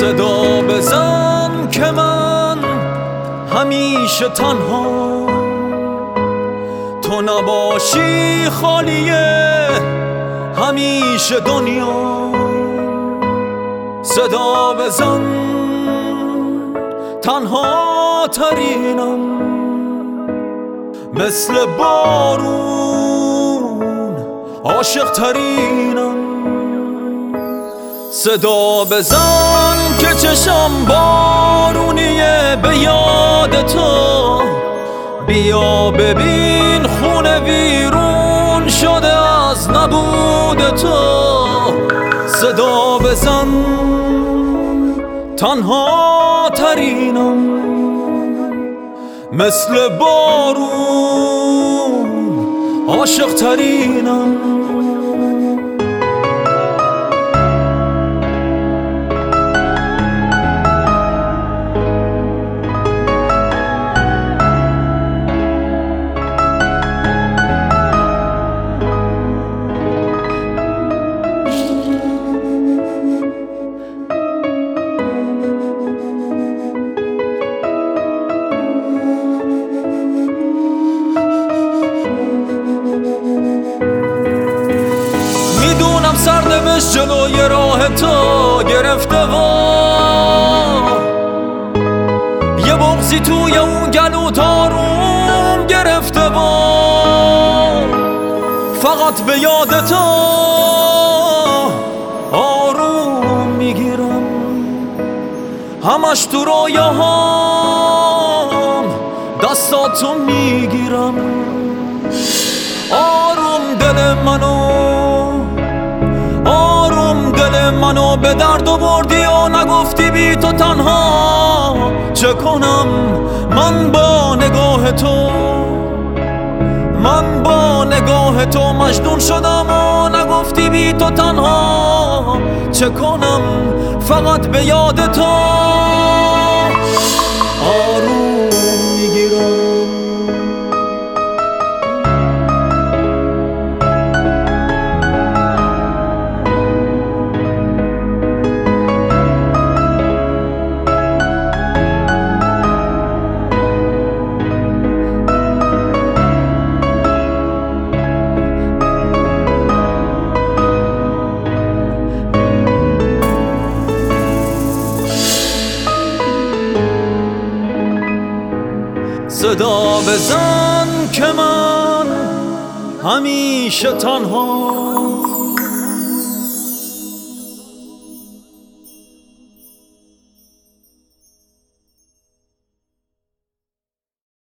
صدا بزن که من همیشه تنها، تو نباشی خالیه همیشه دنیا. صدا بزن تنها ترینم، مثل بارون عاشق ترینم. صدا بزن که چشم بارونیه به یاد تو، بیا ببین خونه ویرون شده از نبود تو. صدا بزن تنها ترینم، مثل بارون عاشق ترینم. سرنوشت جلوی راه تو گرفته و یه بغضی توی اون گلو تاروم گرفته و فقط به یاد تو آروم میگیرم، همش تو رویاهام دستاتو میگیرم. آروم دل منو به درد بردی و نگفتی بی تو تنها چه کنم. من با نگاه تو مجنون شدم و نگفتی بی تو تنها چه کنم. فقط به یاد تو آروم میگیرم. صدا بزن که من همیشه تنها